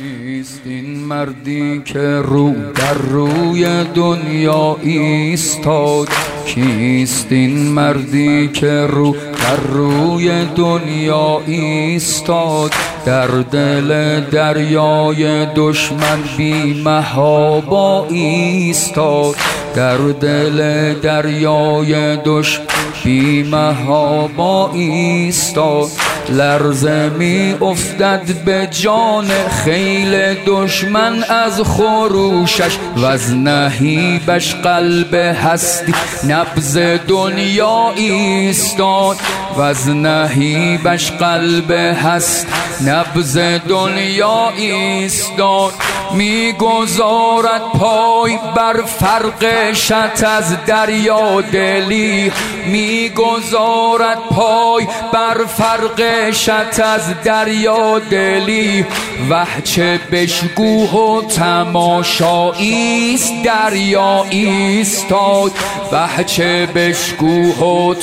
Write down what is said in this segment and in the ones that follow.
کیست این مردی که رو در روی دنیا ایستاد؟ کیست این مردی که رو در روی دنیا ایستاد؟ در دل دریای دشمن بی محابا ایستاد. در دل دریای دشمن بی محابا ایستاد. لرزه می افتد به جان خیل دشمن از خروشش، و از نهیبش قلب هستی نبض دنیا ایستاد. و از نهیبش قلب هست نبض دنیا ایستاد. می گذارد پای بر فرقشت از دریا دلی، می گذارد پای بر فرقشت از دریا دلی. وه چه بشگو و تماشاییست دریا ایستاد. وه چه بشگو و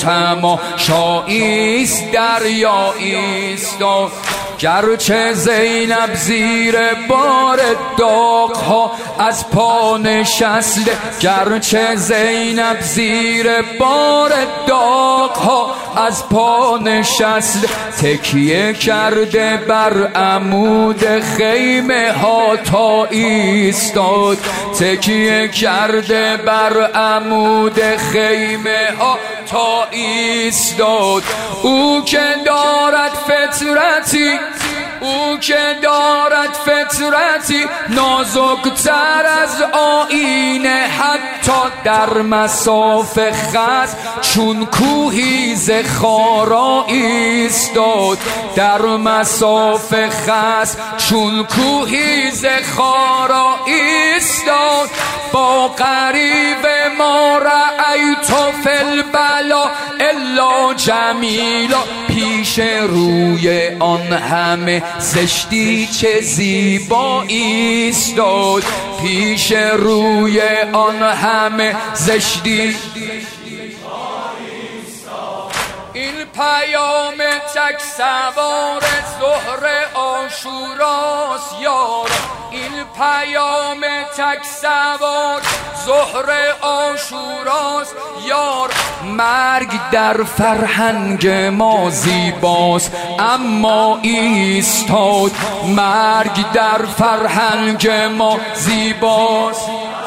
تماشاییست دریا ایستاد. گرچه زینب زیر بار داغ‌ها از پا نشسته، گرچه زینب زیر بار داغ‌ها از پا نشسته، تکیه کرده بر عمود خیمه ها تا ایستاد. تکیه کرده بر عمود خیمه ها تا ایستاد. او که دارد فطرتی، او که دارد فطرتی نازکتر از آینه، حتی در مساف خس چون کوهی ز خارا ایستاد. در مساف خس چون کوهی ز خارا ایستاد. با قریب ما رأیت فی البلا الا جمیلا، پیش روی آن همه زشتی چه زیبا ایستاد. پیش روی آن همه زشتی این پیام تک سوار ظهر عاشوراست یار. این پیام تک سوار ظهر عاشوراست یار. مرگ در فرهنگ ما زیباست اما ایستاد. مرگ در فرهنگ ما زیباست.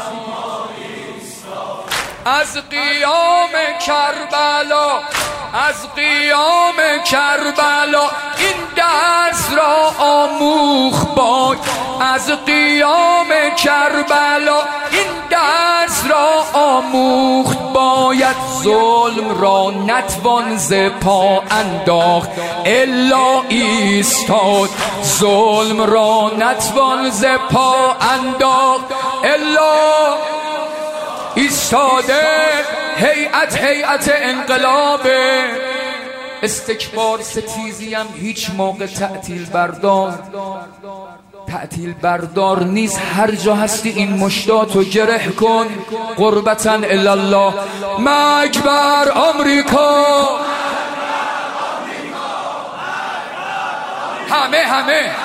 از قیام کربلا، از قیام کربلا این درس را آموخ باید. از قیام کربلا این درس را آموخت باید. ظلم را نتوان ز پا انداخت الا ایستاد. ظلم را نتوان ز پا انداخت الا ایستاده. هیئت انقلابه. استکبار ستیزیم هیچ موقع تعطیل بردار نیست. هر جا هستی این مشتاتو گره کن. قربتاً الله. مرگ بر آمریکا. همه